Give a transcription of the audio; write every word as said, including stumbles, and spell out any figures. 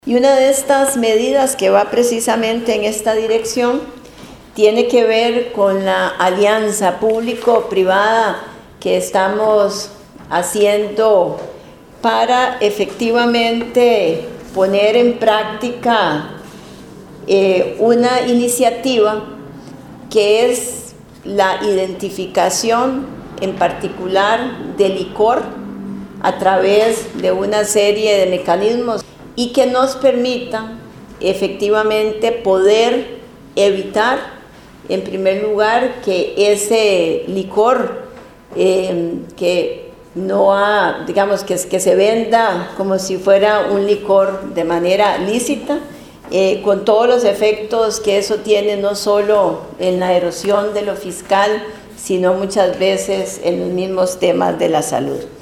Y una de estas medidas que va precisamente en esta dirección tiene que ver con la alianza público-privada que estamos haciendo para efectivamente poner en práctica eh, una iniciativa que es la identificación en particular del licor a través de una serie de mecanismos y que nos permita efectivamente poder evitar, en primer lugar, que ese licor eh, que no ha, digamos, que, que se venda como si fuera un licor de manera lícita, eh, con todos los efectos que eso tiene, no solo en la erosión de lo fiscal, sino muchas veces en los mismos temas de la salud.